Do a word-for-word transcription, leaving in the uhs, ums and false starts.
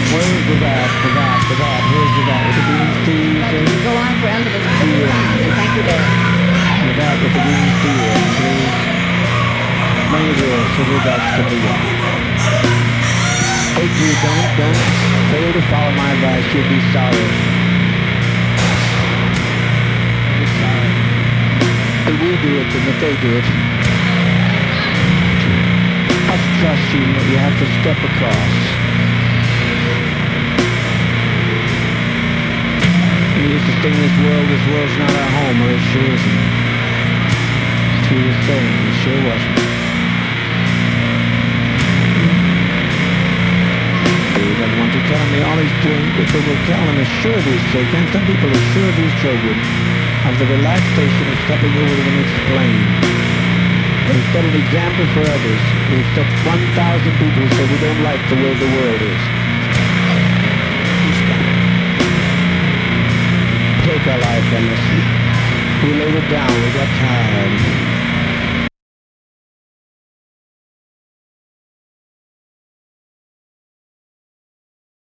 Where's the that, the that, the that, here's the that with the green steel. But you go on forever, there's a good sound, and thank you there. The that with the green steel, please. Many girls, so the that's to be. Hey, you don't, don't fail to follow my advice, you'll be sorry. You'll be sorry. But we'll do it, and if they do it, must trust you, you have to step across. We used to sing this world, this world's not our home, or it sure isn't. That's what we were saying, it sure wasn't. He doesn't want to tell me all he's doing, people will tell him assuredly sake, and some people assuredly children of the relaxation of stepping over to them explain. They've set an example for others. They've set one thousand people who say we don't like the way the world is. Take our life endlessly. We laid it down, we got tired.